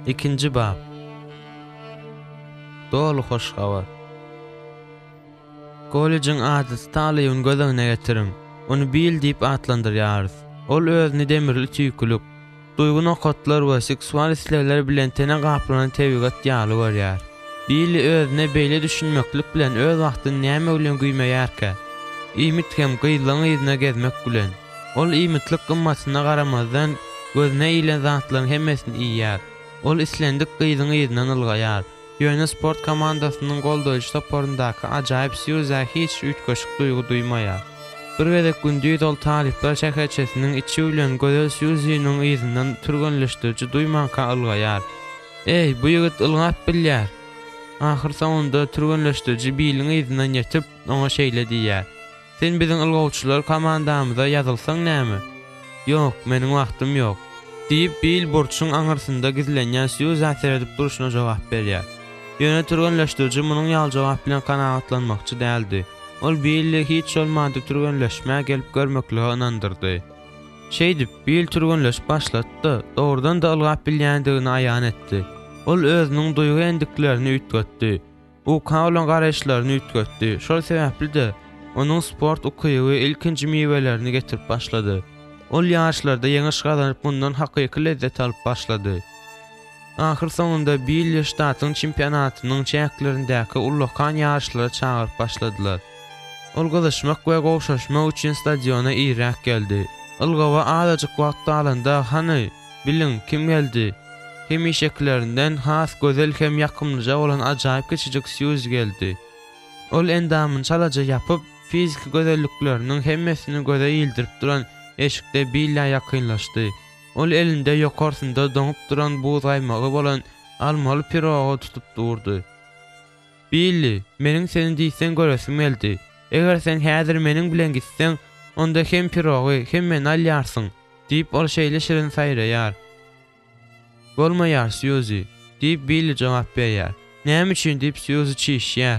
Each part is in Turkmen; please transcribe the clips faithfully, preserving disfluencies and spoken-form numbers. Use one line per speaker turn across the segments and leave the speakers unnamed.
İkinci bab. Dolu hoş habar. Kolejin adys talygyny gözüňe getirin. Onu bil diýip atlandyrýarys. Ol özüni demirli tüýkülük, duygu nokatlar we seksual islegler bilen tene gaplanan tebigat ýaly görýär. Bil özüne beýle düşünmeklik bilen öz wagtyny näme bilen güýmeýärkä, ýmit hem gyýlan ýyzyna gezmek bilen. Ol ýmitlik gymmatyna garamazdan gözüne ilen zatlaryň hemmesini iýýär. Ol islendik gyýdyň ýyzyndan ylgaýar. Ýöne sport komandasynyň goldaýjy toporundaky ajaýyp süýze hiç ütköşük duýgu duýmaýar. Bir gezek gündüz ol talipler şäherçesiniň içi bilen gözel süýzüniň ýyzyndan türgenleşdiriji duýmanka ylgaýar. Ey, bu ýigit ylgap bilýär. Ahir sonunda türgenleşdiriji biliň ýyzyndan ýetip oňa şeýle diýär. Sen biziň ylgawçylar komandamyza ýazylsaň näme? Ýok, meniň wagtym ýok. Diýip bil burçyň aňyrsynda gizlenýän süýz äser edip duruşyna jogap berýär. Ýöne türgenleşdiriji munyň ýal jogap bilen kanagatlanmakçy däldi. Ol Bill'i hiç olmadı türgenleşmeye gelip görmekliğe inandırdı. Şey dip, Bill türgenleş başlattı, doğrudan da ılgap bilýändigini aýan etdi. Ol özünün duygu endiklerini ütgötdi. Uka olan garaşlaryny ütgötdi. Şol sebäpli de onun sport ukygy ilkinji miwelerini getirip başlady. Ol ýaşlarda ýeňiş gazanyp bundan hakyky lezzet alyp başlady. Ahir sonunda Bill ştatyň çempionatynyň çäklerindäki ullukan ýaşlara çağıryp başladylar. Ol gyzyşmak we gowşaşmak üçin stadiona ýerek geldi. Ilgawa azajyk wagt alanda hany biliň kim geldi? Hemişeklerinden has gözel hem ýakymlyja bolan ajaýyp geçijek süýz geldi. Ol endamyny çalaja ýapyp fizik gözellikleriniň hemmesini göze ýyldyryp duran eşikde Bill'e ýakynlaşdy. Ol elinde ýokarsynda doňup duran buğ gaýmagy bolan almaly pirogy tutup durdy. Billi, meniň seni diýsen göresim geldi. Eger sen häzir meniň bilen gitseň, onda hem pirogy hem meni alýarsyň, diýip ol şeýle şirin saýraýar. Bolmaýar süýzi, diýip Billi jogap berýär. Näme üçin diýip süýzi çiýişýär.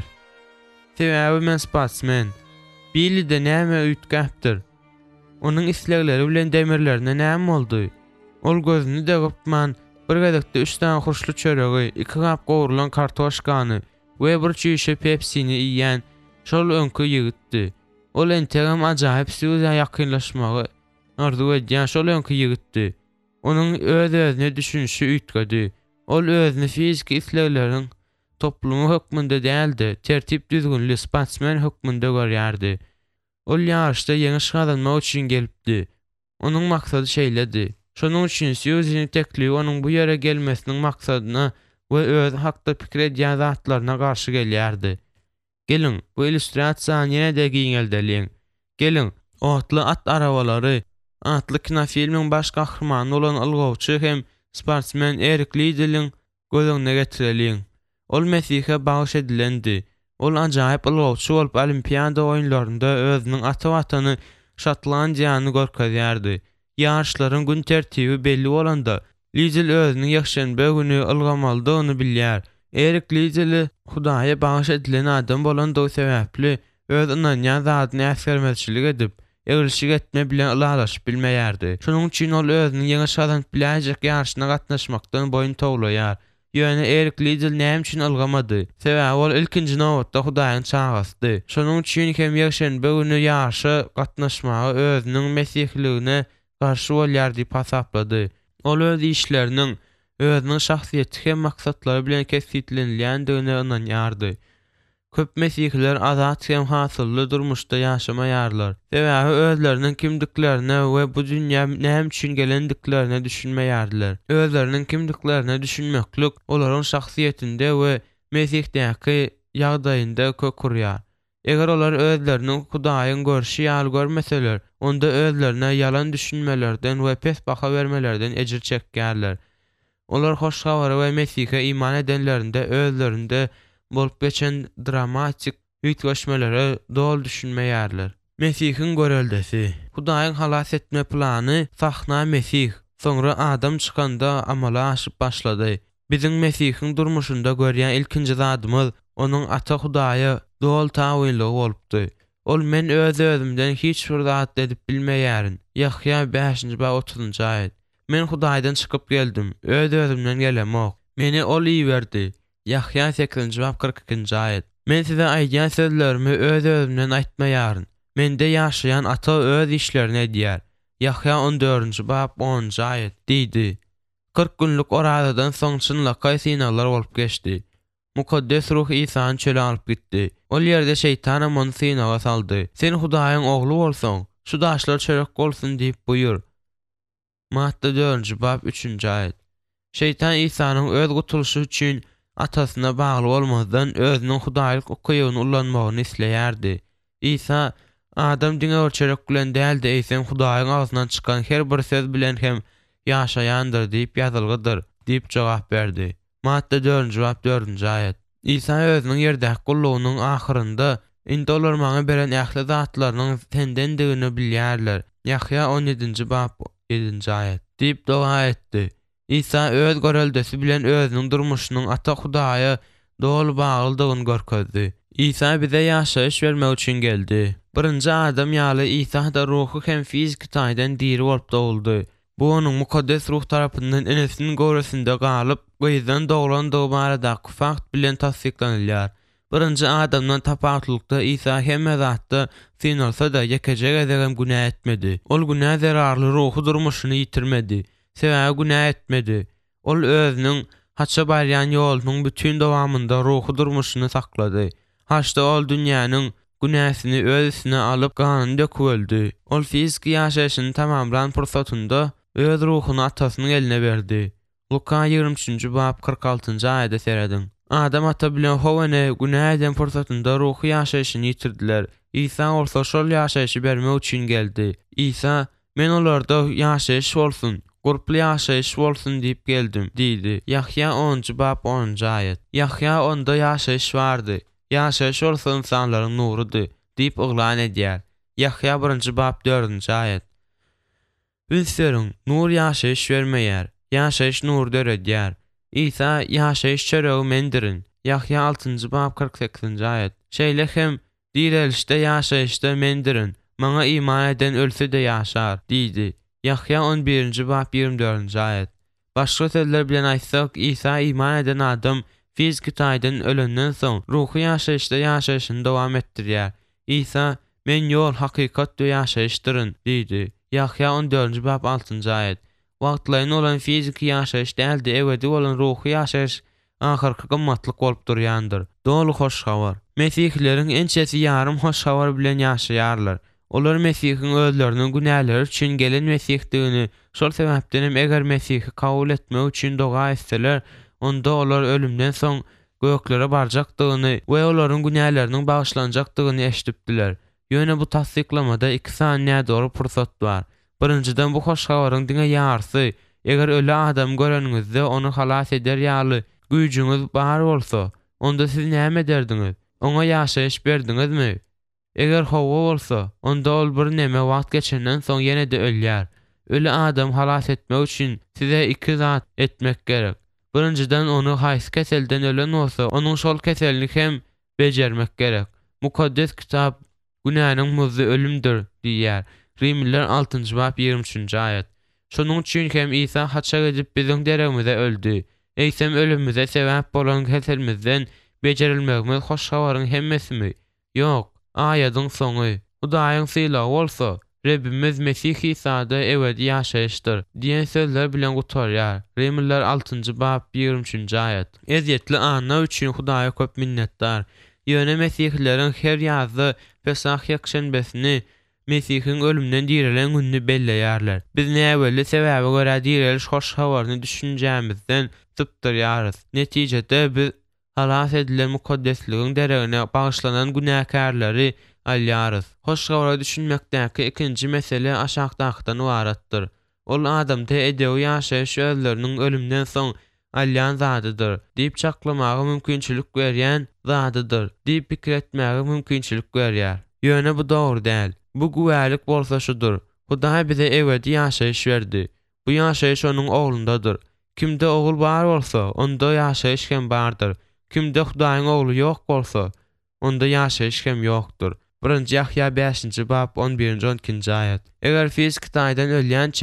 Sebäbi men sportsmen. Billi de näme ütgäpdir. Onuň islegleri bilen demirlerine näme boldy? Ol gözüni degipman, bir gezekde üç tane hurşly çöregi, iki gap gowrulan kartoşkany we bir çiýişe Pepsi'ni iýýän şol öňkü ýigitdi. Ol entegam ajaýyp süýze ýakynlaşmagy arzu edýän şol öňkü ýigitdi. Onuň öz-özüne düşünşi ütgedi. Ol özüni fizik islegleriň toplumy hökmünde däldi, tertip düzgünli sportsmen hökmünde görýärdi. Ol ýaşda ýeňiş gazanmak üçin gelipdi. Onuň maksady şeýledi. Şonuň üçin süýzüni teklibi onuň bu ýere gelmesiniň maksadyna we öz hakda pikir edýän zatlaryna garşy gelýärdi. Gelin, bu illüstrasiýany ýene-de giňeldeliň. Gelin, otly at arabalary, atly kinofilmiň baş gahrmany bolan ylgawçy hem sportsmen Erik Liedl'in gözüňe getireliň. Ol Mesihe bagyş edilendi. Ol ajaýyp ylgawçy bolup olimpiada oýunlarynda özüniň ata watany Şotlandiýany görkezýärdi. Ýaşlaryň gün tertibi belli bolanda Liedl özüniň ýekşenbe güni ylgamalydygyny bilýär. Erik Liedl Hudaýa bagyş edilen adam bolan doý sebäpli öz ynanýan zadyny äsgermezçilik edip, egilşik etme bilen ylalaşyp bilmeýärdi. Şonuň üçin ol özüniň ýeňi şazan biläjek ýarşyna gatnaşmakdan boyun toglaýar. Ýöne Erik Liedl näme üçin ylgamady? Sebäbi ol ilkinji nowatda Hudaýyň çağasdy. Şonuň üçin hem ýekşenbe güni ýarşy gatnaşmagy özüniň mesihligine garşy bolýar diýip hasaplady. Ol öz işleriniň özüniň şahsiýeti hem maksatlary bilen kesitlenýändigine inanýardy. Köp mesihler azat hem hasylly durmuşda ýaşamaýarlar. Sebäbi özleriniň kimdiklerine we bu dünýä näme üçin gelendiklerine düşünmeýärdiler. Özleriniň kimdiklerine düşünmeklik olaryň şahsiýetinde we mesihdäki ýagdaýynda kökurýar. Eger olar özleriniň Hudaýyň görşi ýaly görmeseler, onda özlerine yalan düşünmelerden we pes baha bermelerden ejir çekýärler. Olar hoş habary we Mesihe iman edenlerinde özlerinde bolup geçen dramatik ütgeşmelere dol düşünmeýärler. Mesihin göreldesi. Hudaýyň halas etme plany sahna Mesih. Soňra adam çykanda amala aşyp başlady. Biziň Mesihin durmuşynda görýän ilkinji zadymyz onuň ata Hudaýa dol tawillygy bolupdy. Ol men öz özümden hiç bir zat edip bilmeýärin. Yahya beşinji ba otuzunji aýat. Men Hudaýdan çykyp geldim. Öz özümden gelemok. Meni ol iýerdi. Yahya sekizinji bab kırk ikinji aýat. Men size aýdýan sözlerimi öz özümden aýtmaýaryn. Mende ýaşaýan ata öz işlerini edýär. Yahya on dördünji bab onunji aýat diýdi. kırk günlük oradadan soň çynlaka synalar bolup geçdi. Mukaddes ruh İsa'ny çöle alyp gitdi. Ol ýerde şeytan onu synaga saldy. Sen Hudaýyň ogly bolsaň, şu daşlar çörek bolsun diýip buýur. Matta dördünji bab üçünji aýat. Şeytan İsa'nyň öz gutulşy üçin atasyna bagly bolmazdan özüniň Hudaýlyk ukybyny ullanmagyny isleýärdi. İsa Adam diňe ölçerek bilen däl de eýsem Hudaýyň agzyndan çykan her bir söz bilen hem ýaşaýandyr diýip ýazylgydyr diýip jogap berdi. Matta dördünji bab dördünji aýat. İsa özüniň ýerdäki gullugynyň ahyrynda indi olar maňa beren ähli zatlarynyň sendendigini bilýärler. Yahya on ýedinji bab ýedinji aýat diýip dua etdi. İsa öz göreldesi bilen özüniň durmuşynyň ata Hudaýa dol baglydygyny görkezdi. İsa bize ýaşaýyş bermek üçin geldi. Birinji adam ýaly İsa da ruhy hem fiziki taýdan diri bolup dowuldy. Bu onuň mukaddes ruh tarapyndan enesiniň göwresinde galyp, gyýdan doglandygy baradaky fakt bilen tasdiklanylýar. Birinji adamdan tapatlykda İsa hemme zatda synalsa da ýekejek edegem günah etmedi. Ol günah zararly ruhy durmuşyny ýitirmedi. Sebäbi günah etmedi. Ol özüniň haça barýan ýolunyň bütün dowamynda ruhy durmuşyny saklady. Haçda ol dünýäniň günäsini öz üstüne alyp ganyny döküp öldü. Ol fiziki ýaşaýyşyny tamamlan pursatynda öz ruhuny atasynyň eline berdi. Luka ýigrimî üçünji bab kırk altynji aýatda serediň. Adam ata bilen howene günah eden pursatynda ruhy ýaşaýyşyny ýitirdiler. İsa olsa şol ýaşaýyşy bermek üçin geldi. İsa, men olarda ýaşaýyş bolsun, gurply ýaşaýyş bolsun diýip geldim, diýdi. Yahya onunji bab onunji aýat. Yahya onda ýaşaýyş bardy. Ýaşaýyş bolsa insanlaryň nurudy diýip oglan edýär. Yahya birinji bab dördünji aýat. Bilserin, nur ýaşaýyş bermeýär. Ýaşaýyş nur döredýär. İsa ýaşaýyş çöregi mendirin. Yahya altynji bab kırk sekizinji aýat. Şeýle hem direlişde ýaşaýyşda mendirin. Maňa iman eden ölse de ýaşar, diýdi. Yahya on birinji bab ýigrimî dördünji aýat. Başga sözler bilen aýtsak, İsa iman eden adam fiziki taýdan ölenden soň ruhy ýaşaýyşda ýaşaýyşyny dowam etdirýär. İsa, men ýol, hakykat we ýaşaýyşdyryn, diýdi. Yahya on dördünji bab altynji aýat. Wagtlaryň olan fiziki ýaşaýyş däldi, ebedi bolan ruhy ýaşaýyş ahyrky gymmatlyk bolup durýandyr. Dolu hoş habar. Mesihlilerin ençesi ýarym hoş habar bilen ýaşaýarlar. Olar Mesihiň özleriniň günäleri üçin gelen Mesihdigini, şol sebäpden hem eger Mesihi kabul etmek üçin doga etseler, onda olar ölümden soň göklere barjakdygyny we olaryň günäleriniň bagyşlanjakdygyny eşitipdiler. Ýöne bu tasdiklamada iki saniýe dogry pursat bar. Birinciden bu hoş habaryň diňe ýarsy, eger öle adam göreningizde onu halas eder ýaly güýjüňiz bar bolsa, onda siz nämeederdiňiz? Oňa ýaşaýyş berdiňizmi? Eger howa bolsa, onda ol bir neme wagt geçenden soň ýene de ölýär. Öle adam halas etmek üçin size iki zat etmek gerek. Birinciden onu haýsy keselden ölen bolsa, onuň şol keselini hem bejermek gerek. Mukaddes kitap günäniň muzy ölümdir diýär. Rimliler altynji bab ýigrimî üçünji aýat. Şonuň üçin hem İsa haça edip biziň deregimize öldü. Eýsem ölümimize sebäp bolan keselimizden bejerilmegimiz hoş habaryň hemmesimi? Ýok, aýadyň soňy. Hudaýyň sylagy bolsa, Rebbimiz Mesih İsa'da ebedi ýaşaýyşdyr diýen sözler bilen gutarýar. Rimliler altynji bab ýigrimî üçünji aýat. Ezýetli anna üçin Hudaýa köp minnetdar. Ýöne Mesihlilerin her ýazda Pesah ýekşenbesini Mesihiň ölümden dirilen günni belleýärler. Biz näweli sebäbe görä diriliş hoş habaryny düşünjämizden sypdyrýarys. Netijede biz halas edilen mukaddesligiň deregine bagyşlanan günäkärleri alýarys. Hoş habary düşünmekdäki ikinji mesele aşagdakydan ibaratdyr. Ol adamda edebi ýaşaýyş özleriniň ölümden soň alýan zadydyr diýip çaklamagy mümkinçilik berýän zadydyr diýip pikir etmäge mümkinçilik berýär. Ýöne bu dogry däl. Bu güwälik bolsa şudur. Hudaý bize ebedi ýaşaýyş berdi. Bu ýaşaýyş onuň oglundadyr. Kimde ogul bar bolsa, onda ýaşaýyş hem bardyr. Kimde Hudaýyň ogly ýok bolsa, onda ýaşaýyş hem ýokdur. Birinji Yahya beşinji bab on birinji on ikinji aýat. Eger fiziki taýdan ölýän çäk,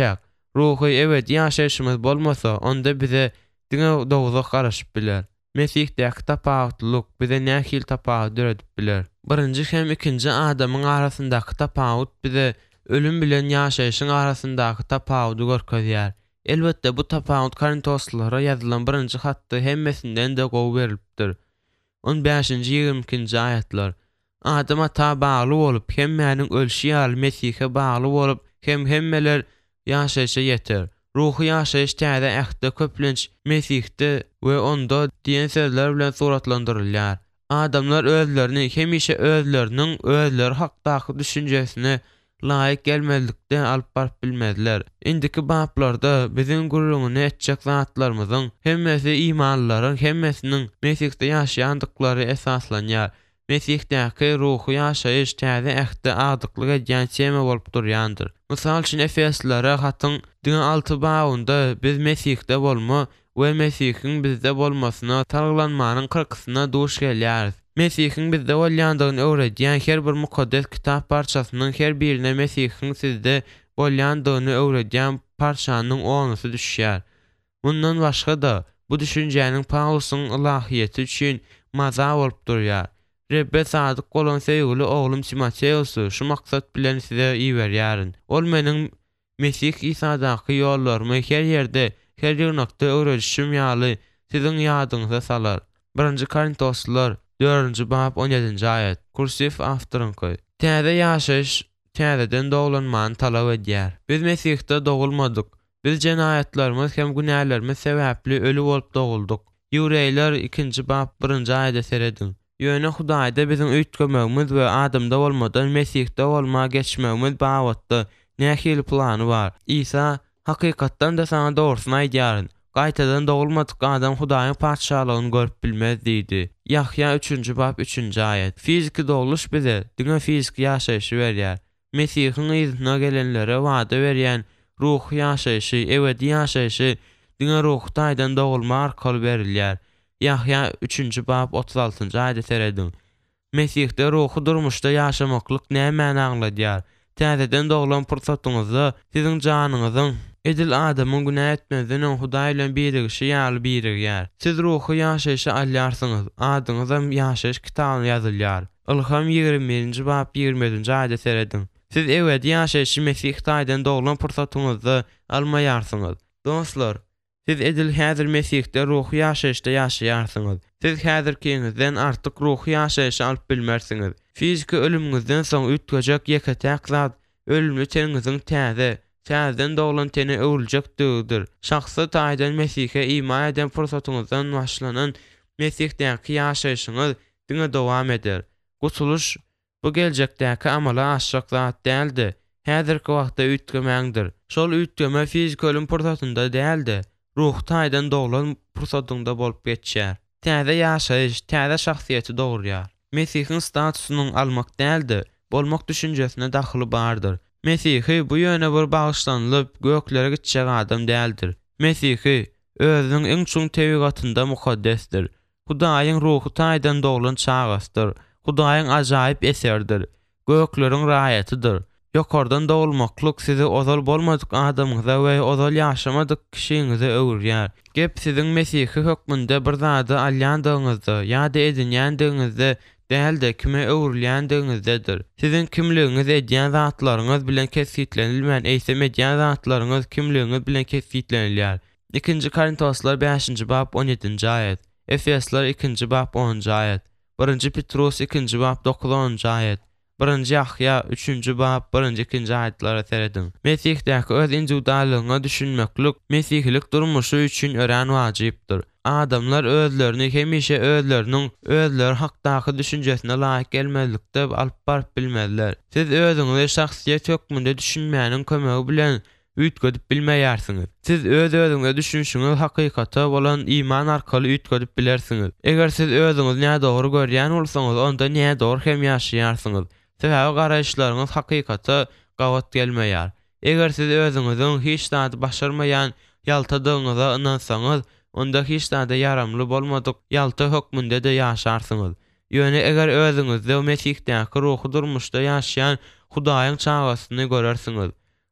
Ruhy ebedi ýaşaýşymyz bolmasa, onda bize diňe doguzak garaşyp biler. Mesihdäki tapawutluk bize nähil tapawut öğretip biler. Birinji hem ikinji adamyň arasyndaky tapawut bize ölüm bilen ýaşaýyşyň arasyndaky tapawuty görkezýär. Elbetde bu tapawut Korintoslara ýazylan birinji hatda hemmesinden de gowy berilipdir. on beşinji ýygrimi ikinji aýatlar. Adam ata bagly bolup, hem mäniň ölşi ýaly Mesihe bagly bolup, hem hemmeler ýaşaýşa ýeter. Ruhy ýaşaýyş täze ähde köplenç Mesihde we onda diýen sözler bilen suratlandyrylýar. Adamlar özlerini hemişe özleriniň özleri hakdaky düşünjesine laýyk gelmezlikde alyp baryp bilmezler. Indiki bablarda biziň gurrungyny etjek zatlarymyzyň hemmesi imanlylaryň hemmesiniň Mesihde ýaşaýandyklary esaslanýar. Mesih'däki ruhy ýaşaýyş täze ähde adyklyk edýän çeme bolup durýandyr. Mysal üçin Efeslilara hatyň diňe alty babynda biz Mesih'de bolma we Mesihiň bizde bolmasyna targlanmanyň kyrkysyna duş gelýäris. Mesihiň bizde bolýandygyny öwredýän her bir mukaddes kitap parçasynyň her birine Mesihiň sizde bolýandygyny öwredýän parçanyň onusy düşýär. Bundan başga da bu düşünjäniň Paulusyň ilahiýeti üçin maza bolup durýar. Rebbe sadyk bolan sevgili oglum Timoteusy şu maksat bilen size iýerýärin. Ol meniň Mesih Isa'daky ýollarmy her ýerde, her ýernakda öwredişim ýaly siziň ýadyňyza salar. birinji Korintoslar dördünji bab on ýedinji aýat. Kursiv awtoryňky. Täze ýaşaýyş täzeden doglanmany talap edýär. Biz Mesihde dogulmadyk. Biz jenaýatlarymyz hem günälerimiz sebäpli ölü bolup dogulduk. Ýüreýler ikinji bab birinji aýda seredin. Ýöne Hudaýda biziň üýtgemegimiz we Adamda bolmadan Mesihde bolma geçmegimiz babatda nähili plany bar. İsa hakykatdan da sana dogrusyny aýdýar. Gaýtadan dogulmadyk adam Hudaýyň padşahlygyny görüp bilmez diýdi. Yahya üçünji bab üçünji aýat. Fiziki doguluş bize diňe fiziki ýaşaýyşy berýär. Mesihiň iznine gelenlere wada berýän ruh ýaşaýyşy, ebedi ýaşaýyşy diňe ruhdaýdan dogulma arkaly berilýär. Yahya üçünji bab otuz altynji aýda seredin. Mesihde ruhy durmuşda ýaşamaklyk näme aňladýar? Täzeden doglan pursatyňyzda siziň janyňyzyň edil adamyň günah etmezden Hudaý bilen birigişi ýaly birigýär. Siz ruhy ýaşaýyşy alýarsyňyz, adyňyza ýaşaýyş kitabyna ýazylýar. Ilham ýigirmi birinji bab ýigirmi dördünji aýda seredin. Siz ebedi ýaşaýyşy Mesihdaýdan doglan pursatyňyzda almaýarsyňyz. Dostlar, siz edil häzir Mesihde ruhy ýaşaýyşda ýaşaýarsyňyz. Siz häzirkiňizden artyk ruhy ýaşaýyşy alyp bilmersiňiz. Fiziki ölümüňizden soň ütgejek ýeketäk zat ölümli teniňiziň täze, täzeden doglan teni öwüljek döwdir. Şahsy taýdan Mesihe iman eden pursatyňyzdan başlanan Mesihdeňki ýaşaýyşyňyz diňe dowam eder. Gutuluş bu geljekdäki amala aşak zat däldi. Häzirki wagtda ütgemäňdir. Şol ütgeme fiziki ölüm pursatynda däldi. Ruh taýdan doglan pursatynda bolup geçýär. Täze ýaşaýyş, täze şahsiýeti dogurýar. Mesihiň statusynyň almak däldi, bolmak düşünjesine daxily bardyr. Mesihi bu ýöne bir bagyşlanlyp göklere gitjek adam däldir. Mesihi özüniň iň çuň tebigatynda mukaddesdir. Hudaýyň ruhy taýdan doglan çağastyr. Hudaýyň ajaýyp eserdir. Gökleriň raýatydyr. Ýokardan dogulmaklyk sizi ozal bolmadyk adamyňyza we ozal ýaşamadyk kişiňize öwürýär. Gep siziň Mesihi hökmünde bir zady alýandygyňyzda ýa-da edinýändiňizde däldi kime öwürlýändiňizdedir. Siziň kimligiňiz edýän zatlaryňyz bilen kesgitlenilmän eýsem edýän zatlaryňyz kimligiňiz bilen kesgitlenilýär. ikinji Korintoslar beşinji bab on ýedinji aýat. Efesler ikinji bab onunji aýat. birinji Petrus ikinji bab dokuzunji aýat. birinji Yahya üçünji bab birinji ikinji aýatlara seredin. Mesih'däki öz individuallygyna düşünmeklik Mesihlik durmuşy üçin ören wajypdyr. Adamlar özlerini hemişe özleriniň özleri hakdaky düşünjesine laýyk gelmezlikde alyp baryp bilmezler. Siz özüňizi şahsiýet hökmünde düşünmäniň kömegi bilen üýtgedip bilmeýärsiňiz. Siz öz özüňize düşünşiňiz hakykata bolan iman arkaly üýtgedip bilersiňiz. Eger siz özüňizi näme dogry görýän bolsaňyz, onda näme dogry hem ýaşaýarsyňyz. Sebäbi garaýşlaryňyz hakykata gawat gelmeýär. Eger siz özüňiziň hiç zady başarmaýan ýaltadygyňyza inansaňyz, onda hiç zady yaramly bolmadyk ýalta hökmünde de ýaşarsyňyz. Ýöne eger özüňizde Mesih'däki ruhy durmuşda ýaşaýan Hudaýyň çağasyny görersiňiz,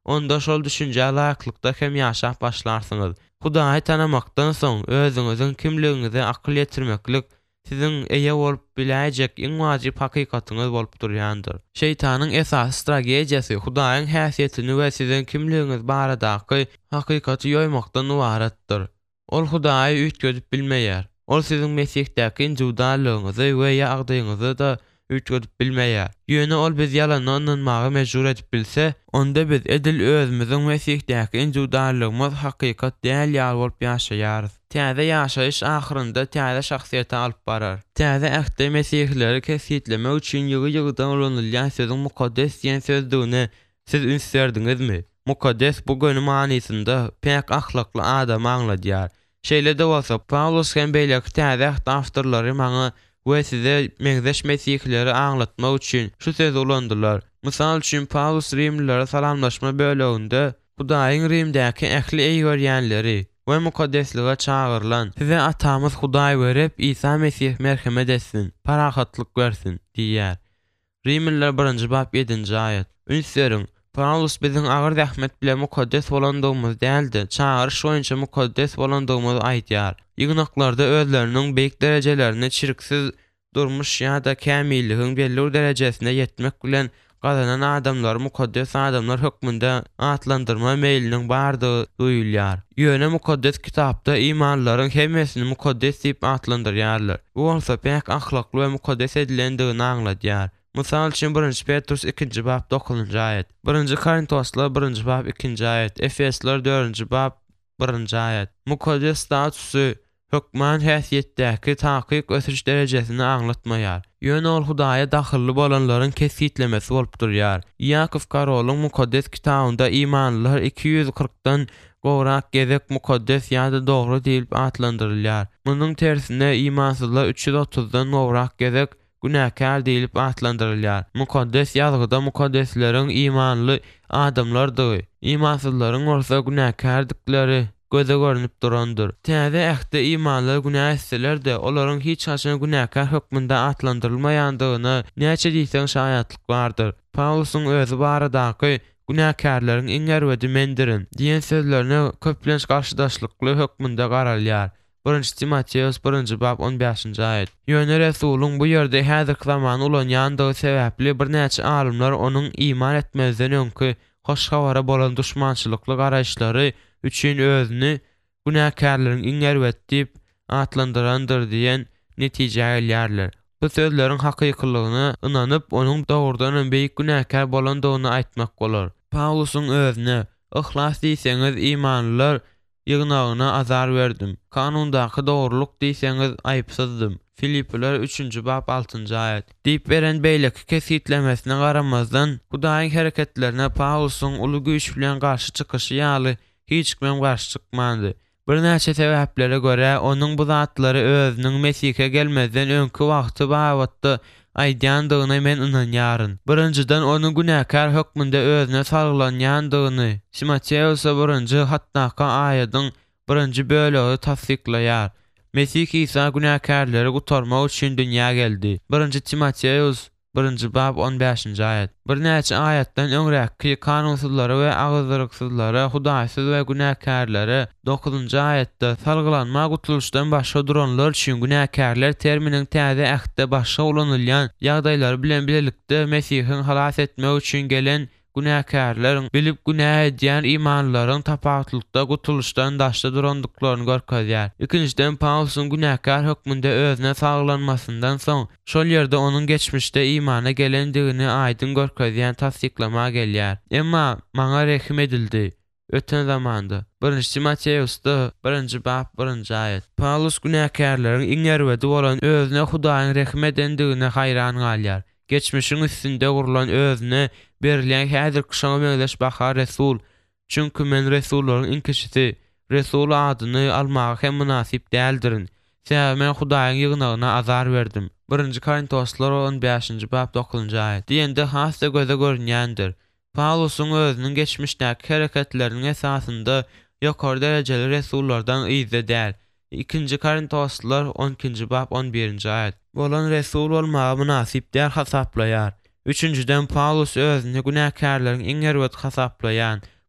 onda şol düşünje laýyklykda hem ýaşap başlarsyňyz. Hudaýy tanamakdan soň özüňiziň kimligiňizi akyl ýetirmeklik sizin eýe bolup biläjek iň wajyp hakykatyňyz bolup durýandyr. Şeytanyň esas strategiýasy Hudaýyň häsiýetini we sizin kimligiňiz baradaky hakykaty ýoýmakdan ibaretdir. Ol Hudaýy üýtgedip bilmeýär. Ol sizin Mesih'däki injewdallygyňyzy we ýagdaýyňyzy da üýtgedip bilmeýär. Ýöne ol biz ýalana inanmagy mejbur edip bilse, onda biz edil özümiziň Mesih'däki injewdallygymyz hakykat däl ýaly bolup ýaşaýarys. Täze ýaşaýyş ahyrynda täze şahsiýete alyp barar. Täze ähde Mesihlileri kesitlemek üçin ýygy-ýygydan ulanylýan sözüň mukaddes diýen sözdügini siz ünserdingizmi? Mukaddes bu göni manysynda pek ahlakly adam aňladýar. Şeýle de bolsa Paulus hem beýleki täze awtorlary maňa we size meňzeş Mesihlileri aňlatmak üçin şu sözi ulandylar. Mysal üçin Paulus Rimlilere salamlaşma böleginde Hudaýyň Rimdäki ähli eýgörýänleri we mukaddeslige çağırlan size atamyz Hudaý berip İsa Mesih merhamet etsin, parahatlyk bersin diýär. Rimliler birinji bab ýedinji aýat. Ünseriň Paulus biziň agyr rahmet bilen mukaddes bolandygymyz däldi. Çağırış boýunça mukaddes bolandygymyzy aýdýar. Ýygnaklarda özleriniň beýik derejelerini çirksiz durmuş ýa-da kämilligiň belli derejesine ýetmek bilen gazanan adamlar mukaddes adamlar hökmünde atlandyrma meýliniň bardygy duýulýar. Ýöne mukaddes kitapda imanlaryň hemmesini mukaddes diýip atlandyrýarlar. Bu bolsa pek ahlakly we mukaddes edilendigini aňladýar. Mysal üçin birinji Petrus ikinji bab dokuzunji aýat, birinji Korintoslar birinji bab ikinji aýat, Efesler dördünji bab birinji aýat. Mukaddes statusy hökman häsiýetdäki takyk ösüş derejesini aňlatmaýar. Ýöne ol Hudaýa dahilli bolanlaryň kesitlemesi bolup durýar. Ýakob Karoluň mukaddes kitabynda imanlylar iki yüz kırkdan gowrak gezek mukaddes ýa-da dogry diýilip atlandyrylýar. Munyň tersine imansyzlar üç yüz otuzdan gowrak gezek günäkär diýilip atlandyrylýar. Mukaddes ýazgyda mukaddeslerin imanly adamlardyr. İmansyzlaryň bolsa günäkärdikleri göze görünüp durandyr. Täze ähde imanly günah etseler-de olaryň hiç haçan günäkär hökmünde atlandyrylmaýandygyna näçe diýseň şaýatlyk bardyr. Paulusyň özü baradaky günäkärleriň iň erwedi mendirin diýen sözlerine köplenç garşydaşlykly hökmünde garalýar. birinji Timoteus birinji bab on beşinji aýat. Ýöne Resulüň bu ýerde häzirki zaman ulanýandygy sebäpli bir näçe alymlar onuň iman etmezden öňkü hoş hawara bolan düşmançylykly garaşlary üçin özüni günäkärleriň iň erwet diýip atlandyrandyr diýen netije alýarlar. Bu sözleriň hakyklygyna inanyp onuň dogrudan beýik günäkär bolandygyny aýtmak bolar. Paulusyň özüne ihlas diýseňiz imanlylar ýygnagyna azar berdim. Kanundaky dogruluk diýseňiz aýpsyzdym. Filipiler üçünji bab altynji aýat. Diýip beren beýleki kesitlemesine garamazdan Hudaýyň hereketlerine Paulusyň uly güýç bilen garşy çykyşy ýaly hiç kim garşy çykmandy. Bir näçe sebäplere görä onuň bu zatlary özüniň Mesih'e gelmezden öňkü wagty babatda aýdýandygyna men inanýaryn. Birinciden onuň günäkär hökmünde özüne salglanýandygyny Timoteus'a birinji hatnaka aýadyň birinji bölegi tasdiklaýar. Mesih İsa günäkärleri gutarmak üçin dünýä geldi. birinji Timoteus birinji bab on beşinji aýat. Bir näçe aýatdan öňräki kanunsuzlara we agzyryksyzlara, Hudaýsyz we günäkärlere dokuzunji aýatda salglanma gutuluşdan başga duranlar üçin günäkärler terminiň täze ähde başga ulanylýan ýagdaýlary bilen bilelikde Mesihiň halas etmek üçin gelen günäkärlerin bilip günah edýän imanlylaryň tapatlykda gutuluşdan daşda durandyklaryny görkezýär. İkinciden Paulusyň günäkär hökmünde özüne saglanmasyndan soň şol ýerde onuň geçmişde imana gelendigini aýdyn görkezýän tasdiklama gelýär. Emma maňa rehim edildi. Öten zamanda birinji Timoteus'da birinji bab birinji aýat. Paulus günäkärleriň iň erwedi bolan özüne Hudaýyň rehim edendigine haýran galýar. Geçmişiň üstünde gurulan özüne berilýän häzirki şoňa meňzeş bakar Resul. Çünki men Resullaryň iňkişisi, Resul adyny almagy hem münasip däldirin. Sebäbi men Hudaýyň ýygnagyna azar berdim. birinji Korintoslar on beşinji bab dokuzunji aýat. Diýende hasda göze görünýändir. Paulusyň özüniň geçmişdäki hereketleriniň esasynda ýokary derejeli Resullardan ýyzy däl. ikinji Korintoslar on ikinji bab on birinji aýat. Bolan Resul bolmagy münasip däl hasaplaýar. Üçüncüden Paulus özüni günäkärleriň iň erwet hasaplaýan,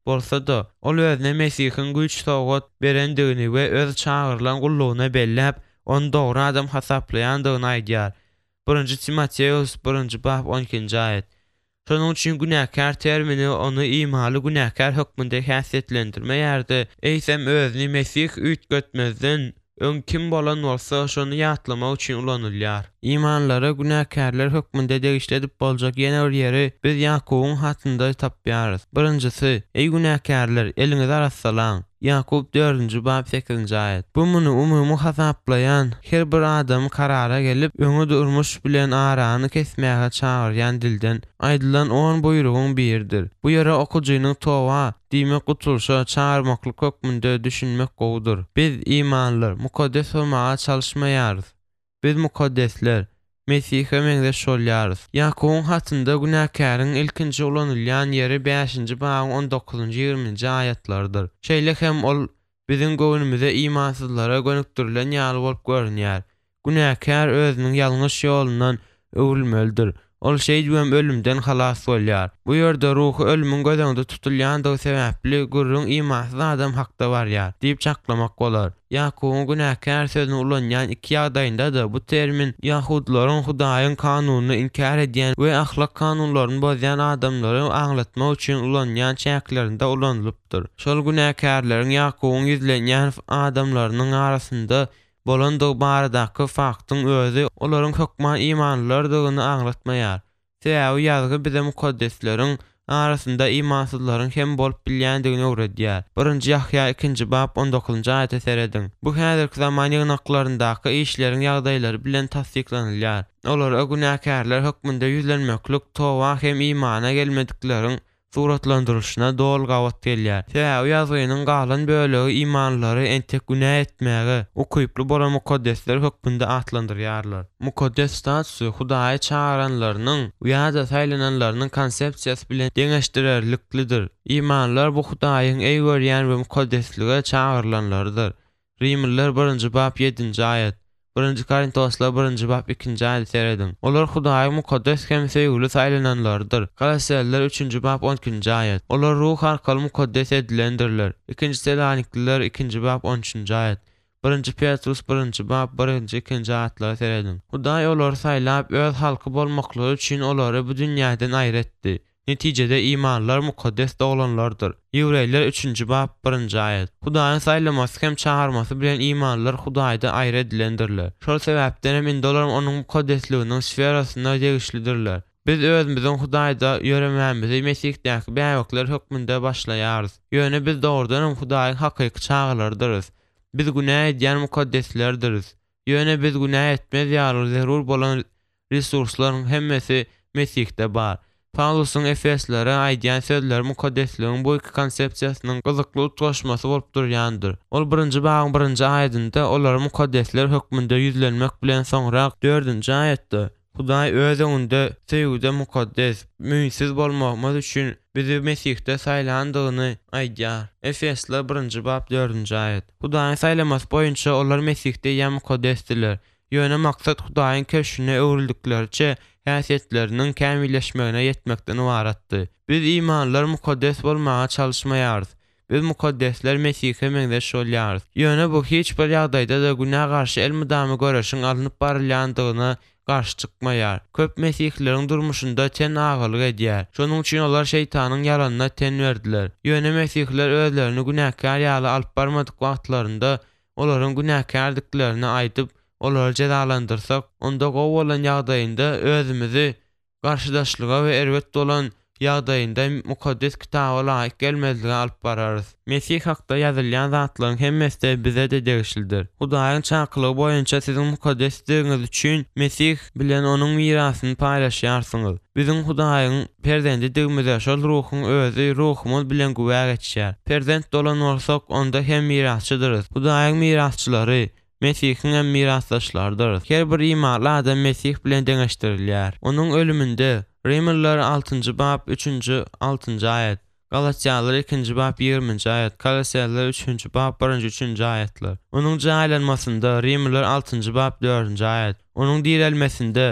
bolsa-da, ol özüne Mesihiň güç sowgat berendigini we öz çagyrlan gullugyna belläp, onu dogry adam hasaplaýandygyny aýdýar. birinji Timoteus birinji bab on ikinji aýat. Şonuň üçin günäkär termini onu imaly günäkär hökmünde häsiýetlendirmeýärdi. Eýsem özüni Mesih üýtgetmezden öň kim bolan bolsa şonu ýatlamak üçin ulanylýar. İmanlara günäkärler hökmünde degişledip boljak ýene bir ýeri biz Ýakubyň hatynda tapýarys. Birinjisi: Ey günäkärler, eliňizi arassalan. Yakub dördüncü bab sekizinji aýat. Bu muny umumy hasaplayan her bir adam karara gelip öňe durmuş bilen arany kesmäge çagyrýan dilden aýdylan on buýrugyň biridir. Bu ýere okujynyň towa diýmek gutulşa çağırmaklyk hökmünde düşünmek gowudur. Biz imanlylar mukaddes bolmaga çalışmaýarys. Biz mukaddesler Mesih'e meňzeş bolýarys. Yakubyň hatynda günäkäriň ilkinji ulanylýan ýeri beşinji bab on dokuzunji ýygrüminji aýatlardyr. Şeýle hem ol biziň göwnümize imansyzlara gönükdirilen ýaly bolup görünýär. Günäkär özüniň ýalňyş ýolundan öwülmelidir. Ol şeý diýen ölümden halas bolýar. Bu ýerde ruhy ölümüň gözüňde tutulýandygy sebäpli gurrun imansyz adam hakda barýar diýip çaklamak bolar. Yakubyň günäkär sözüne ulanýan iki ýagdaýynda da bu termin Yahudlaryň Hudaýyň kanunyny inkar edýän we ahlak kanunlaryny bozýan adamlary aňlatmak üçin ulanýan çäklerinde ulanýlypdyr. Şol günäkärleriň Yakubyň ýüzlenýän adamlarynyň arasynda bolandygy baradaky faktyň özü olaryň hökman imanlılardygyny aňlatmaýar. Sebäbi ýazgy bize mukaddeslerin arasynda imansyzlaryň hem bolup bilýändigini öwredýär. birinji Yahya ikinji bab on dokuzunji aýaty seredin. Bu häzirki zaman ýygnaklaryndaki işleriň ýagdaýlary bilen tasdiklanylýar. Olar o günäkärler hökmünde ýüzlenmeklik towa hem imana gelmedikleriň suratlandyrylşyna dol gawat gelýär. Sebäbi ýazynyň galan bölegi imanlary entek günä etmäge, ukyply bolan mukaddesler hökmünde atlandyrýarlar. Mukaddes statusy Hudaýa çağıranlarynyň ýa-da saýlananlarynyň konsepsiýasy bilen deňeşdirerliklidir. İmanlar bu Hudaýyň eý görýän we mukaddeslige çağırlanlardyr. Rimliler birinji bab ýedinji aýat. birinji Korintoslar birinji bab ikinji aýaty seredin. Olar Hudaýa mukaddes hem seýgili saýlananlardyr. Galatyýalılar üçüncü bab on ikinji aýat. Olar ruh arkaly mukaddes edilendirler. ikinji Selanikliler ikinji bab on üçünji aýat. birinji Petrus birinji bab birinji ikinji aýatlary seredin. Hudaý olary saýlap öz halky bolmaklygy üçin olary bu dünýäden aýretdi. Netijede imanlar mukaddes olanlardır. Ýewreýler üçüncü bab birinji aýat. Hudaýyň saýlamasy hem çağırmasy bilen imanlar Hudaýda aýry edilendirler. Şol sebäpden hem indolar onuň mukaddesliginiň sferasyna degişlidirler. Biz özümiziň Hudaýda ýöremämizi Mesih'däki bäwekler hökmünde başlaýarys. Ýöne biz dogrudan Hudaýyň hakyky çağırlardyrys. Biz günä edýän mukaddeslerdirys. Ýöne biz günä etmez ýaly zerur bolan resurslaryň hemmesi Mesih'de bar. Paulusyň Efeslere aýdýan sözleri mukaddesligiň bu iki konsepsiýasynyň gyzykly utgaşmasy bolup durýandyr. Ol birinji bagyň birinji aýatynda olar mukaddesler hökmünde ýüzlenmek bilen soňra dördüncü aýatda Hudaý öz öňünde seýgide mukaddes, müýsiz bolmagymyz üçin bizi Mesih'de saýlandygyny aýdýar. Efesler birinji bab dördüncü aýat. Hudaýyň saýlamasy boýunça olar Mesih'de ýa mukaddesdiler. Ýöne maksat Hudaýyň keşfine öwrüldiklerçe häsiýetleriniň kämilleşmegine ýetmekden ibaratdy. Biz imanlylar mukaddes bolmaga çalışmaýarys. Biz mukaddesler Mesih'e meňzeş bolýarys. Ýöne bu hiç bir ýagdaýda da günä garşy elmydamy göreşiň alınıp barylýandygyna garşy çykmaýar. Köp Mesihleriň durmuşynda ten agalyk edýär. Şonuň üçin olar şeytanyň ýalanyna ten berdiler. Ýöne Mesihler özlerini günäkär ýaly alyp barmadyk wagtlarynda olaryň günäkärliklerini aýdyp olary cezalandyrsak, onda gowy bolan ýagdaýynda özümizi garşydaşlyga we erwet bolan ýagdaýynda mukaddes kitaba laýyk gelmezlige alyp bararys. Mesih hakda ýazylýan zatlaryň hemmesi de bize de degişlidir. Hudaýyň çaklygy boýunça siziň mukaddesligiňiz üçin Mesih bilen onuň mirasyny paýlaşýarsyňyz. Biziň Hudaýyň perzendi digimize şol ruhyň özü ruhumyz bilen güwäk etýär. Perzent bolan bolsak, onda hem mirasçydyrys. Hudaýyň mirasçylary Mesih'in hem mirasdaşlardır. Her bir imanlı adam Mesih bilen deňeşdirilýär. Onuň ölümünde Rimliler altıncı bab üçüncü altıncı aýat. Galatyýalylar ikinji bab ýygrüminji aýat. Galatyýalylar üçüncü bab birinji üçüncü aýatlar. Onuň jaýlanmasynda Rimliler altıncı bab dördüncü aýat. Onuň diýilmesinde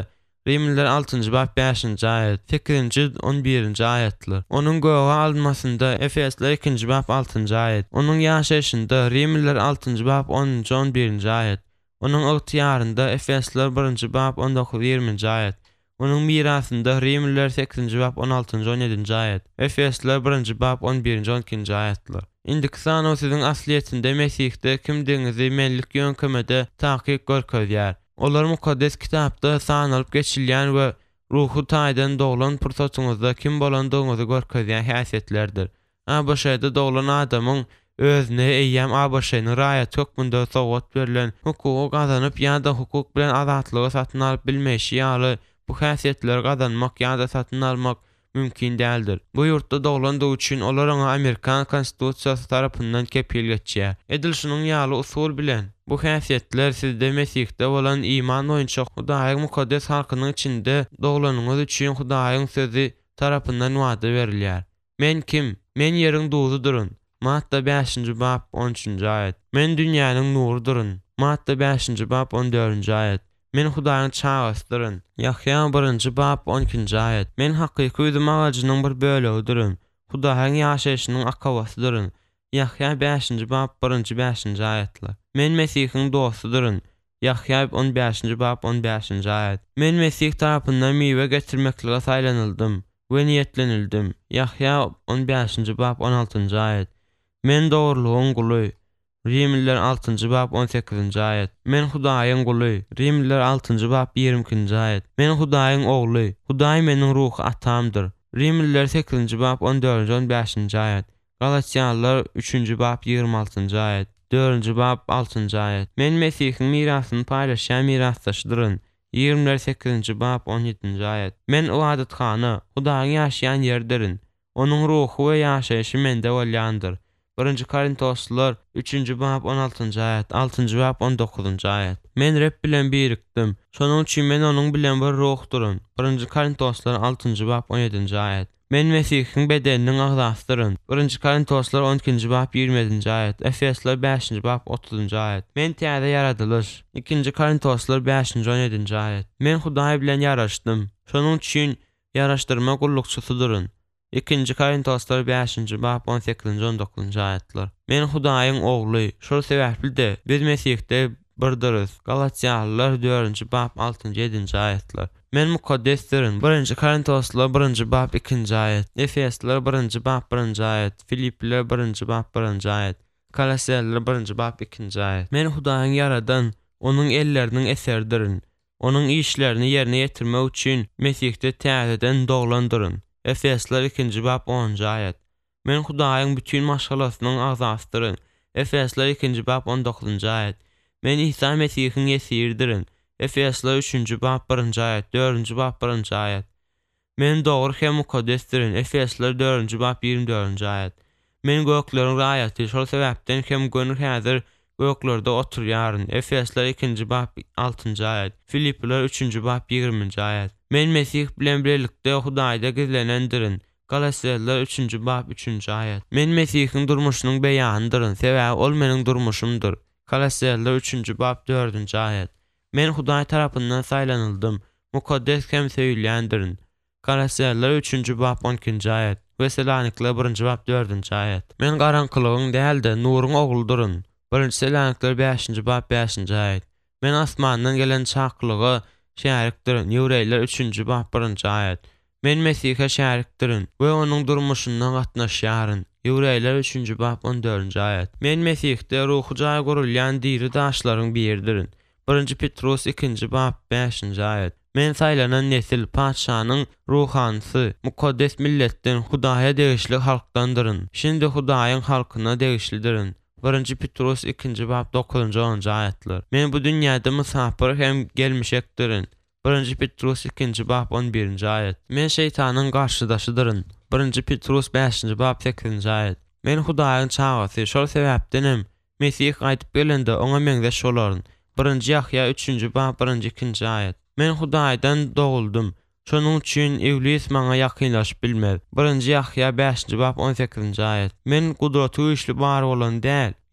Rimliler altıncı bab beşinci ayet, sekizinci on birinci ayetler. Onun göğe alınmasında Efesler ikinci bab altıncı ayet. Onun yaşayışında Rimliler altıncı bab onuncu on birinci ayet. Onun ıhtiyarında Efesler birinci bab on dokuz yirminci ayet. Onun mirasında Rimliler sekizinci bab on altıncı on yedinci ayet. Efesler birinci bab on birinci on ikinci ayetler. Indik sano sizin asliyetinde Mesih'te kimdiňizi mellik ýönkemede tahkik görkezýär. Olar mukaddes kitapda sanalyp geçilýän we ruhu taýdan doglan pursatyňyzda kim bolandygyňyzy görkezýän häsiýetlerdir. Abaşaýda doglan adamyň özüne eýýäm abaşaýyny raýat hökmünde sowgat berilen hukuky gazanyp ýa-da hukuk bilen azatlygy satyn alyp bilmeýşi ýaly bu häsiýetleri gazanmak ýa-da satyn almak mümkin däldir. Bu ýurtda doglandygy üçin olar oňa Amerikan konstitusiýasy tarapyndan kepil geçýär. Edilşiniň ýaly usul bilen bu häsiýetler sizde Mesih'de bolan iman boýunça Hudaýyň mukaddes halkynyň içinde doglanyňyz üçin Hudaýyň sözi tarapyndan wada berilýär. Men kim? Men ýeriň duýduryn. Matta beşinci bab on üçinji ayet. Men dünýäniň nuruduryn. Matta beşinci bab on dördünji ayet. Men Hudaýyň çağısdyryn. Yahya birinji bab on ikinji ayet. Men hakyky üzüm ağacynyň bir bölegidiriň. Hudaýyň ýaşaýyşynyň akabasydyryn. Yahya beşinji bab birinji beşinji ayetler. Men Mesihiň dostudyryn. Yahya on beşinji bab on beşinji ayet. Men Mesih tarapyndan miwe getirmeklige saýlanyldım we niýetlenildim. Yahya on beşinji bab on altynji ayet. Men dogrulygyň guly. Rimliler altıncı bab on sekizinji ayet. Men Hudaýyň guly. Rimliler altıncı bab ýigirme ikinji ayet. Men Hudaýyň ogly. Hudaý meniň ruhy atamdyr. Rimliler sekizinji bab on dördünji on beşinji ayet. Galatiýalılar üçünji bab ýigirme altynji ayet. dördünji bab altynji ayet. Men Mesihiň mirasyny paýlaşan mirasdaşdyryn. ýigirme sekizinji bab on ýedinji ayet. Men o adatkana, Hudaýyň ýaşaýan ýerdirin. Onuň ruhy we ýaşaýyşy mende bolýandyr. birinji Korintoslar üçünji bab on altynji ayet, altynji bab on dokuzunji ayet. Men Rab bilen birikdim. Şonuň üçin men onuň bilen bir ruhduryn. birinji Korintoslar altynji bab on ýedinji ayet. Men Mesihiň bedeniniň agzasydyryn. birinji Korintoslar on ikinji bab ýigirme yedinji ayet. Efesler beşinji bab otuzunji ayet. Men täze ýaradylyş. ikinji Korintoslar beşinji on ýedinji ayet. Men Hudaý bilen ýaraşdym. Şonuň üçin ýaraşdyrma gullukçysydyryn. ikinji Korintoslar beşinji bab on sekizinji on dokuzunji ayetler. Men Hudaýyň ogly. Şol sebäpli-de biz Mesih'de birdiriz. Galatiýalılar dördünji bab altynji ýedinji ayetler. Men mukaddesdirin. birinji Korintoslar birinji bab ikinji ayet. Efesler birinji bab birinji ayet. Filipliler birinji bab birinji ayet. Kolosiýalylar birinji bab ikinji ayet. Men Hudaýyň yaradan, onuň elleriniň eserdirin. Onuň işlerini ýerine ýetirmek üçin Mesih'de täzeden doglandyryn. Efesler ikinji bab onunji ayet. Men Hudaýyň bütün maşgalasynyň agzasydyryn. Efesler ikinji bab on dokuzunji ayet. Men İsa Mesihiň esirdirin. Efesler üçünji bab birinji ayet, dördünji bab birinji ayet. Men dogry hem mukaddesdirin. Efesler dördünji bab ýigirme dördünji ayet. Men gökleriň raýaty, şol sebäpden hem gönül häzir göklerde oturýaryn. Efesler ikinji bab altynji ayet. Filipliler üçünji bab ýigirminji ayet. Men Mesih bilen birlikde Hudaýda gizlenendirin. Galatiýalylar üçünji bab üçünji ayet. Men Mesihiň durmuşynyň beýanydyrin. Sebäbi ol meniň durmuşymdyr. Galatiýalylar üçünji bab dördünji ayet. Men Hudaý tarapyndan saýlanyldım. Mukaddes hem söýülýändirin. Galatiýalylar üçünji bab on ikinji ayet. Veselanikler birinji bab dördünji ayet. Men garaňkylygyň däl-de nuruň ogludyrin. birinji Selanikler beşinji bab beşinji ayet. Men asmandan gelen çaklygy şärikdirin. Ýewreýler üçünji bab birinji ayet. Men Mesih'e şärikdirin we onuň durmuşyndan gatnaşýaryn. Ýewreýler üçünji bab on dördünji ayet. Men Mesih'de ruhy jaý görülýän diri daşlaryň biridirin. birinji Petrus ikinji bab beşinji ayet. Men saýlanan nesil paçanyň ruhansy, mukaddes milletden Hudaýa degişli halkdandyryn. Şimdi Hudaýyň halkyna degişlidirin. birinji Petrus ikinji bab dokuzunji onunji ayetler. Men bu dünýäde musafir hem gelmişekdirin. birinji Petrus ikinji bab on birinji ayet. Men şeytanyň garşydaşydyryn. birinji Petrus beşinji bab sekizinji ayet. Men Hudaýyň çağasy, şol sebäpdenim Mesih gaýtyp gelende oňa meňzeş bolaryn. birinji Yahya üçünji bab birinji ikinji ayet. Men Hudaýdan doguldum. Şonuň üçin iblis maňa ýakynlaşyp bilmez. birinji Yahya beşinji bab on sekizinji ayet. Men gudraty güýçli bar bolan däl,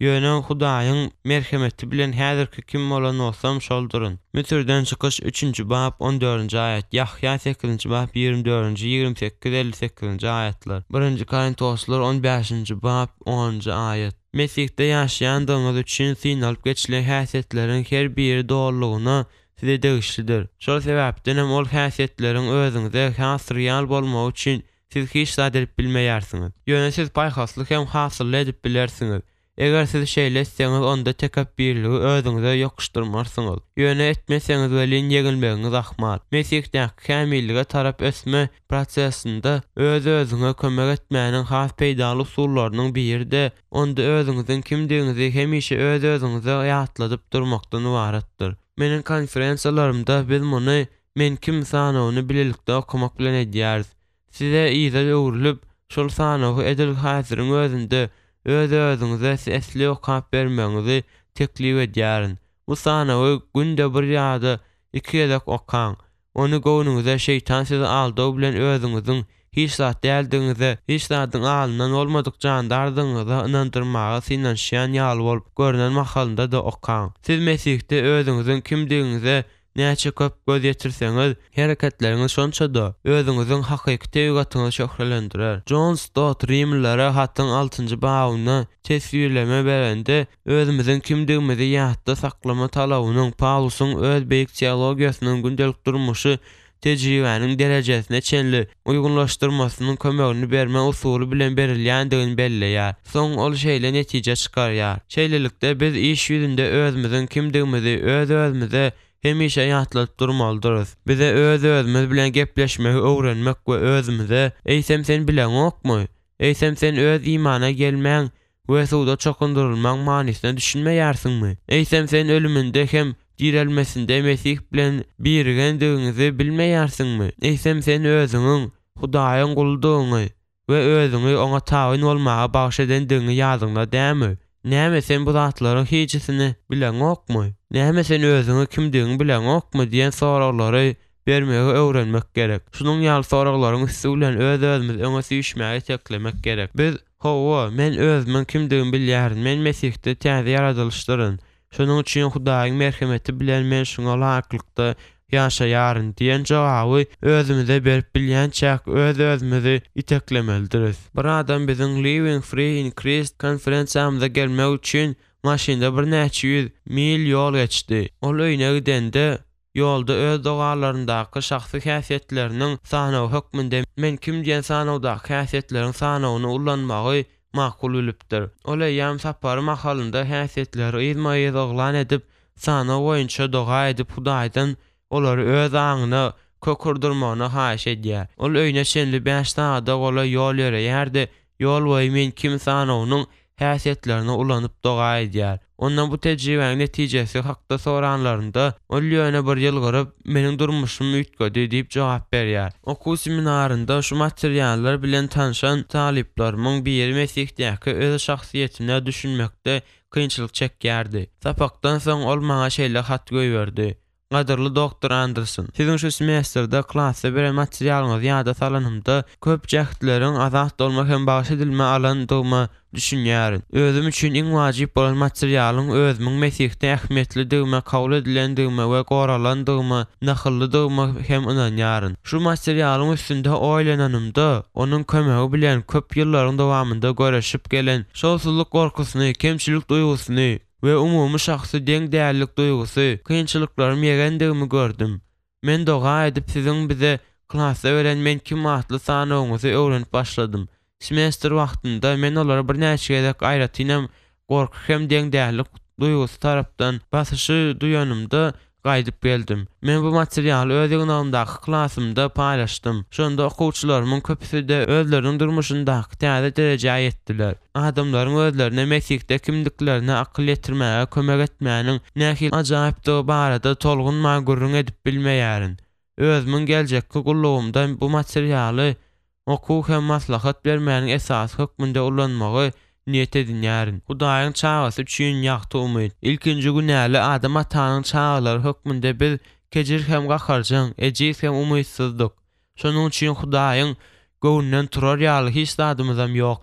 Ýöne Hudaýyň merhemeti bilen häzirki kim bolan bolsam şoldurun. Mütürden çykyş üçünji bab on dördünji aýat. Yahya sekizinji bab ýigirme dördünji ýigirme sekiz elli sekizinji aýatlar. birinji Korintoslar on beşinji bab onunji aýat. Mesihde ýaşaýandyňyz üçin synalyp geçilen häsiýetleriň her biri dogrulygyna size degişlidir. Şol sebäpden hem ol häsiýetleriň özüňize has real bolmagy üçin siz hiç zat edip bilmeýärsiňiz. Ýöne siz paýhaslyk hem hasyl edip bilersiňiz. Eger siz şeýle etseňiz onda tekabbirligi özüňize ýokuşdurmarsyňyz. Ýöne etmeseňiz welin ýegilmegiňiz ahmal. Mesihdäki kämillige tarap ösme prosesinde öz özüňe kömek etmäniň has peýdaly usullarynyň biri de onda özüňiziň kimdigiňizi hemişe öz özüňize ýatladyp durmakdan ibaratdyr. Meniň konferensiýalarymda biz muny men kim sanawyny bilelikde okumak bilen edýäris. Size iýze öwrülip şol sanawy edil häziriň özünde öz özüňize esli okap bermeňizi teklip edýärin. Bu sanawy günde bir ýa-da iki ýazak okan. Onu gowunuňyza şeytan sizi aldaw bilen özüňiziň hiç zat däldiňize, hiç zatyň alynan bolmadyk jandardyňyza inandyrmaga synanşýan ýaly bolup görünen mahalynda da okan. Siz Mesihde özüňiziň kimdigiňize näçe köp göz ýetirseňiz, hereketleriniz şonça-da özüňiziň hakyky tebigatyny şöhrelendirer. John Stott Rimlilere hatyň altynjy babyna tesvirleme berende özümiziň kimdigimizi ýatda saklama talabynyň Paulusyň öz beýik teologiýasynyň gündelik durmuşy tejribäniň derejesine çenli uýgunlaşdyrmasynyň kömegini berme usuly bilen berilýändigini belleýär. Soň ol şeýle netije çykarýar. Şeýlelikde biz iş ýüzünde özümiziň kimdigimizi öz özümize hemişe ýatladyp durmalydyryz. Bize öz özümiz bilen gepleşmegi öwrenmek we özümize "Eýsem sen bilen okmy? Eýsem sen öz imana gelmäň we suwda çokundurulmaň manisine düşünmeýärsiňmi? Eýsem sen ölüminde hem direlmesinde Mesih bilen birgendigiňizi bilmeýärsiňmi? Eýsem sen özüňiň Hudaýyň guldygyny we özüňi oňa tabyn bolmaga bagyş edendigiňi ýazyňda dämi? Näme sen bu zatlaryň hiçisini bilen okmy? Näme sen özüňi kimdigiňi bilen okmy diýen soraglary bermegi öwrenmek gerek. Şunuň ýaly soraklaryň üstü bilen öz özümiz öňe süýşmäge teklemek gerek. Biz "Hawa, men özümiň kimdigini bilýärin. Men Mesihde täze ýaradylışdyryn. Şunuň üçin Hudaýyň merhemeti bilen men şoňa laýyklykda ýaşaýaryn" diýen jogaby özümize berip bilýänçäk öz özümizi iteklemelidiriz. Bir adam biziň Living Free in Christ konferensiýamyza gelmek üçin maşynda bir näçe ýüz mil ýol geçdi. Ol öýüne gidende ýolda öz dogalaryndaky şahsy häsiýetleriniň sanawy hökmünde men kim diýen sanawdaky häsiýetleriň sanawyny ullanmagy makul bilipdir. Ol ýam sapary mahalynda häsiýetleri ýyzma-ýyz oglan edip sanaw boýunça doga edip Hudaýdan olary öz aňyna kökürdürmäni haýyş edýär. Ol öýüne şenli beş saata gola ýol ýörýärdi. Ýol boýy men kim sanawynyň häsiýetlerini ulanyp doga edýär. Ondan bu tejribeň netijesi hakda soranlarynda ol ýöne bir ýyl gyryp meniň durmuşymy üýtgedi diýip jogap berýär. Okuw seminarynda şu materiallar bilen tanşan talyplarymyň biri Mesihdäki öz şahsiýetine düşünmekde kynçylyk çekýärdi. Sapakdan soň ol maňa şeýle hat goýberdi. Gadyrly doktor Anderson, siziň şu semestrde klassa bir materialyňyz ýa-da salanymda köp jähtleriň azat bolmak hem bagyş edilme alandygymy düşünýärin. Özüm üçin iň wajyp bolan materialyň özümiň Mesihde ähmiýetlidigime, kabul edilendigime we goralandygyma, nahyllydygyma hem inanýaryn. Şu materialyň üstünde oýlananymda onuň kömegi bilen köp ýyllaryň dowamında göreşip gelen şolsuzlyk gorkusyny, kemçilik duýgusyny we umumy şahsy deň dällik duýgusy, kynçylyklary ýegendigimi gördüm. Men doga edip siziň bize klassa öğrenmen kim atly sanawyňyzy öwrenip başladym. Semestr wagtynda men olara bir näçe gezek aýratynam gorky hem deň dällik duýgusy tarapdan basyşy duýanymda gaýdyp geldim. Men bu materialy öz ýygnamdaky klassymda paýlaşdym. Şonda okuwçylarymyň köpüsi-de özleriniň durmuşyndaky täze derejäge ýetdiler. Adamlaryň özlerine Mesihde kimdiklerini akyl ýetirmäge kömek etmäniň nähil ajaýypdygy barada tolgun magurrun edip bilmeýärin. Özümiň geljekki gullugymda bu materialy okuw hem maslahat bermäniň esas hökmünde ullanmagy niyet edinýärin. Hudaýyň çağasy üçin ýagty umyt. Ilkinji günäli adam atanyň çağalary hökmünde biz kejir hem gakarjaň, ejis hem umytsyzdyk. Şonuň üçin Hudaýyň gowundan turar ýaly hiç zadymyzam ýokdy.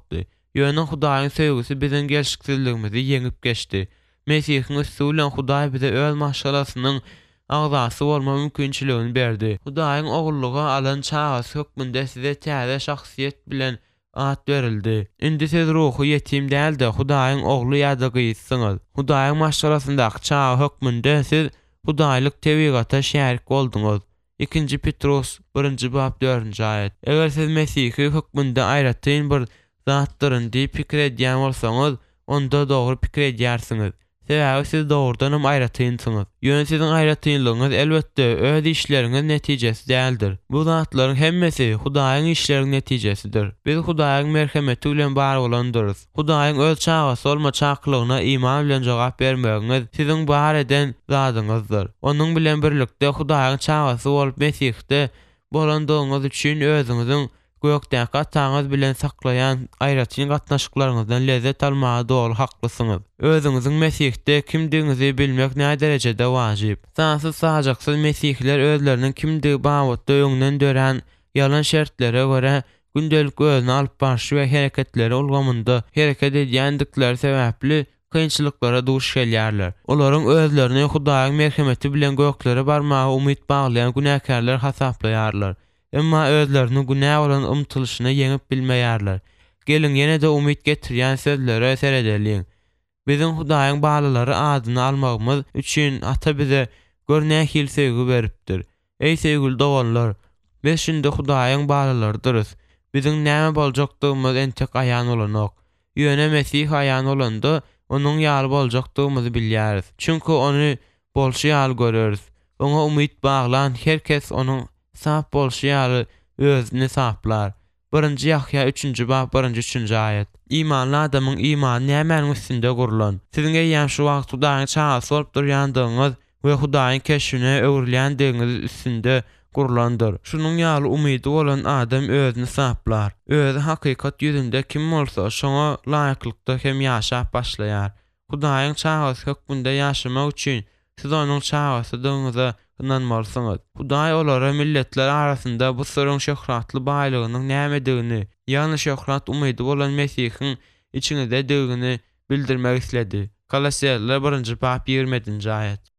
Ýöne Hudaýyň söýgüsi biziň gelşiksizligimizi ýeňip geçdi. Mesihiň üstülen Hudaý bize öz maşgalasynyň agzasy bolma mümkinçiligini berdi. Hudaýyň ogulluga alan çagasy hökmünde size täze şahsiýet bilen at berildi. Indi siz ruhy ýetim däl-de Hudaýyň ogly ýa-da gyýsyňyz. Hudaýyň maşgalasyny çaga hökmünde siz Hudaýlyk tebigata şärik bolduňyz. ikinji Petrus birinji bab dördünji aýat. Eger siz Mesihi hökmünde aýratyn bir zatdyryň diýip pikir edýän bolsaňyz, onda dogry pikir edýärsiňiz. Sebäbi siz dogrudanam aýratynsyňyz. Ýöne siziň aýratynlygyňyz elbetde öz işleriňiz netijesi däldir. Bu zatlaryň hemmesi Hudaýyň işleriniň netijesidir. Biz Hudaýyň merhemeti bilen bar bolandyrys. Hudaýyň öz çagasy bolma çaklygyna iman bilen jogap bermegiňiz siziň bar eden zadyňyzdyr. Onuň bilen birlikde Hudaýyň çagasy bolup Mesihde bolandygyňyz üçin özüňiziň gökdäki ataňyz bilen saklaýan aýratyn gatnaşyklaryňyzdan lezzet almagy dogry haklysyňyz. Özüňiziň Mesihde kimdigiňizi bilmek näme derejede wajyp. Sansız sajaksız Mesihler özleriniň kimdigi babatda öňden dören yalan şertlere görä gündelik özüni alyp barşy we hereketleri ulgamynda hereket edýändikleri sebäpli kynçylyklara duş gelýärler. Olaryň özlerini Hudaýyň merhemeti bilen göklere barmagy umyt baglayan günäkärler hasaplaýarlar. Emma özlerini günä bolan umtulşyna ýeňip bilmeýärler. Gelin ýene-de umyt getirýän sözlere seredeliň. Biziň Hudaýyň balylary adyny almagymyz üçin ata bize görnä hil söýgü beripdir. Ey söýgüli doganlar, biz şinde Hudaýyň balylarydyrys. Biziň näme boljakdygymyz entek aýan bolanok. Ýöne Mesih aýan bolanda onuň ýaly boljakdygymyzy bilýäris. Çünki onu bolşy ýaly göreriz. Oňa umyt baglan herkes onuň sap bolşy ýaly özüni saplar. birinji Yahya üçünji bab birinji üçünji aýat. İmanly adamyň imany nämeň üstünde gurulan? Siziň eýýän şu wagt Hudaýyň çagasy bolup durýandygyňyz we Hudaýyň keşfine öwrilýändigiňiz üstünde gurulandyr. Şunun ýaly umydy bolan adam özüni saplar. Özü hakykat ýüzünde kim bolsa şoňa laýyklykda hem ýaşap başlaýar. Hudaýyň çagasy hökmünde ýaşamak üçin siz onuň çagasydyňyza inanmalysyňyz. Hudaý olara milletler arasynda bu sürüň şöhratly baýlygynyň nämedigini, ýani şöhrat umydy bolan Mesihiň içinde digini bildirmek isledi. Kolosiýerler birinji bab ýigirmedinji aýat.